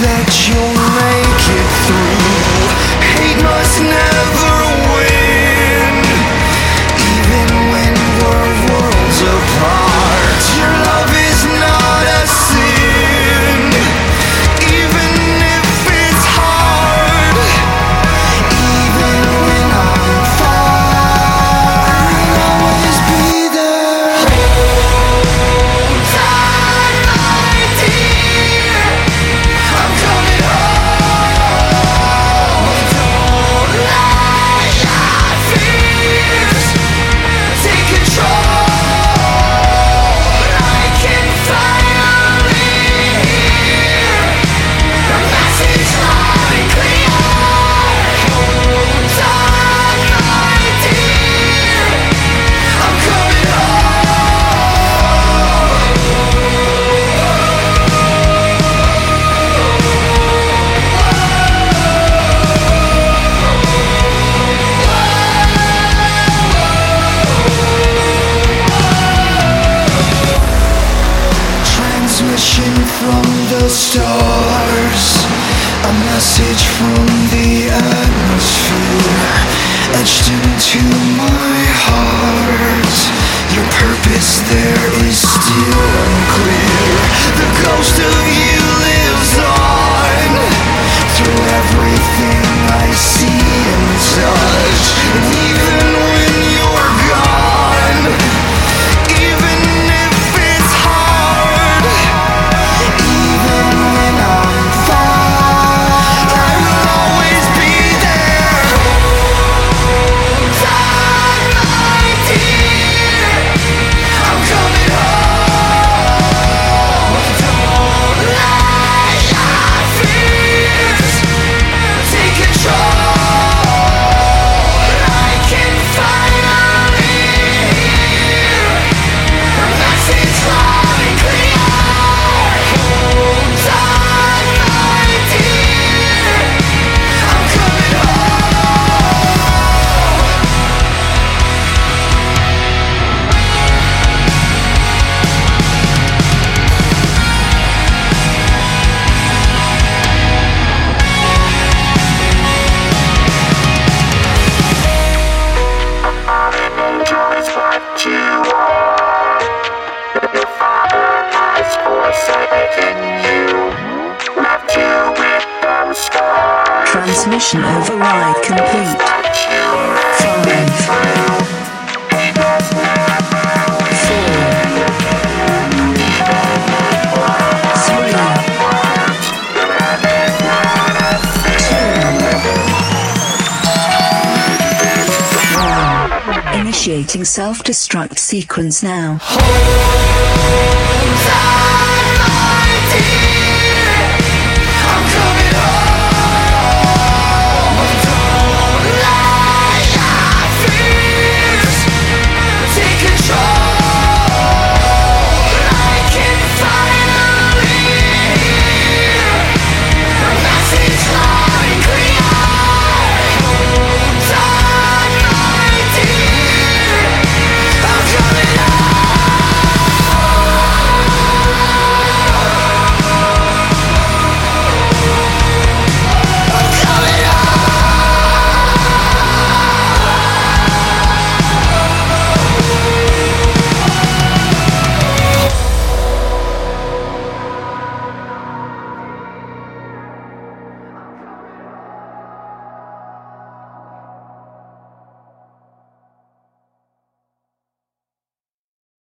that you'll make it through. Hate must never win, even when we're worlds apart. Your love is not a sin, even if it's hard. Even when I'm far, I'll always be there. Hold on, my dear, I'm coming home. Don't let your fears take control. I can finally hear the message loud and clear. Hold on, my dear, I'm coming Transmission from the stars, a message from the atmosphere, etched into my heart. Your purpose there is still unclear. The ghost of you lives on through everything I see and touch. And even when you're gone, even if it's hard, even when I'm far, I will always be there. Hold on, my dear, I'm coming home. Don't let your fears take control. I can finally hear the message loud and clear. Hold on, my dear, I'm coming Transmission override complete. 5, 4, 3, 2, 1. Initiating self-destruct sequence now. Hold on.